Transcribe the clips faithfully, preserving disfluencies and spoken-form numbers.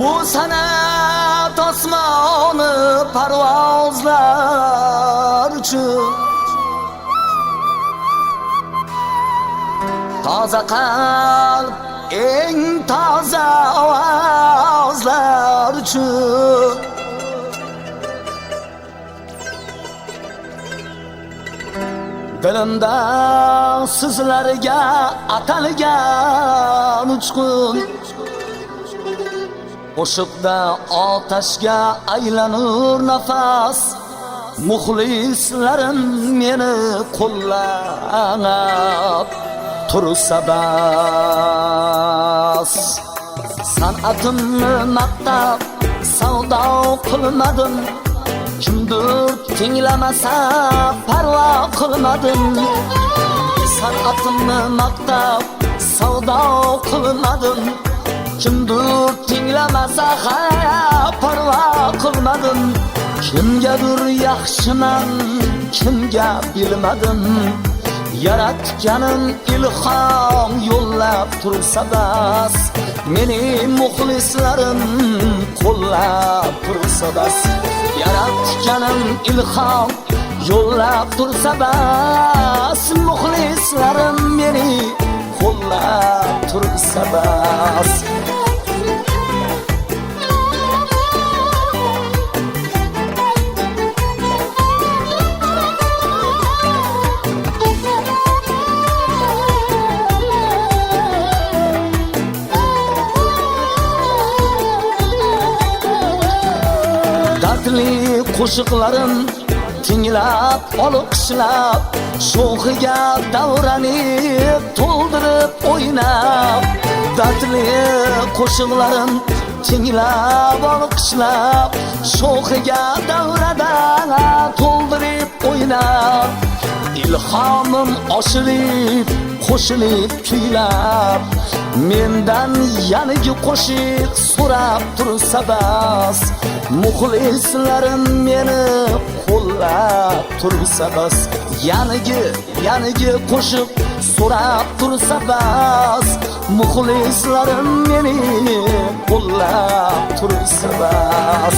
Bu sanat osmoni parvozlar uchun toza qalb eng toza ovozlar uchun dilimda sizlarga atalgan uchqun qo'shiqda otashga aylanur nafas muxlislarim meni qo'llab tursa bas san'atimni maqtab savdo qilmadim kimdir tinglamasa parvo qilmadim san'atimni maqtab savdo qilmadim kimdir tinglamasa ha parvo qilmadim kimgadir yaxshiman kimga bilmadim yaratganim ilhom yo'llab tursa bas mening muxlislarim qo'llab tursa bas yaratganim ilhom yo'llab tursa bas muxlislarim meni qo'llab tursa bas dardli qo'shiqlarim tinglab olqishlab sho'xiga davranib to'ldirib o'ynab dardli qo'shiqlarim tinglab olqishlab sho'xiga davrada to'ldirib o'ynab ilhomim oshirib qo'shilib kuylab mendan yangi qo'shiq so'rab tursa bas muxlislarim meni qo'llab tursa bas yangi yangi qo'shiq so'rab tursa bas muxlislarim meni qo'llab tursa bas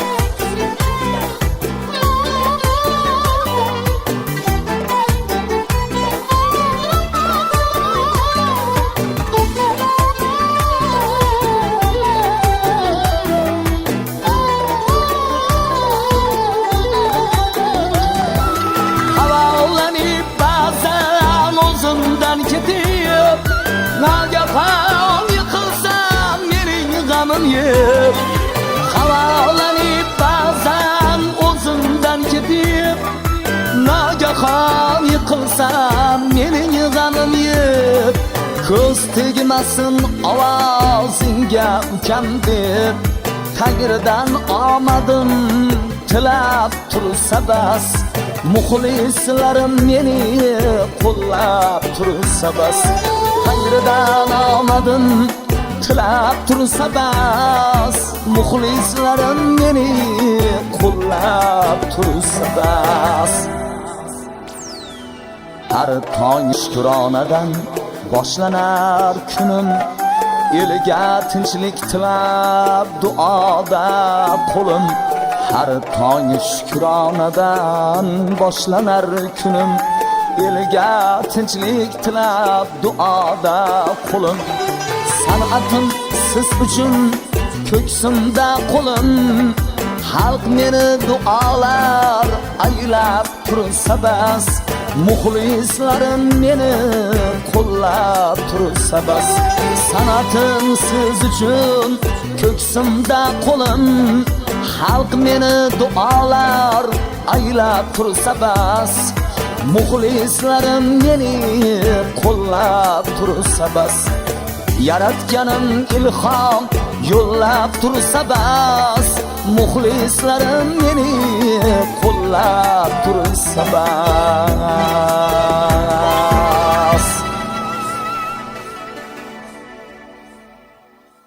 nagahon yiqilsam mening g'amim yeb havolanib ba'zan o'zimdan ketib nagahon yiqilsam mening g'amim yeb ko'z tegmasin ovozingga ukam deb tagirdan omadim tilab tursa bas muxlislarim meni qo'llab tursa bas tagirdan omadim tilab tursa bas muxlislarim meni qo'llab tursa bas har tong shukronadan boshlanar kunim elga tinchlik tilab duoda qo'lim har tong shukronadan boshlanar kunim elga tinchlik tilab duoda qo'lim san'atim siz uchun ko'ksimda qo'lim xalq meni duolar aylab tursa bas muxlislarim meni qo'llab tursa bas san'atim siz uchun ko'ksimda qo'lim xalq meni duolar aylab tursa bas muxlislarim meni qo'llab tursa bas yaratganim ilhom yo'llab tursa bas muxlislarim meni qo'llab tursa bas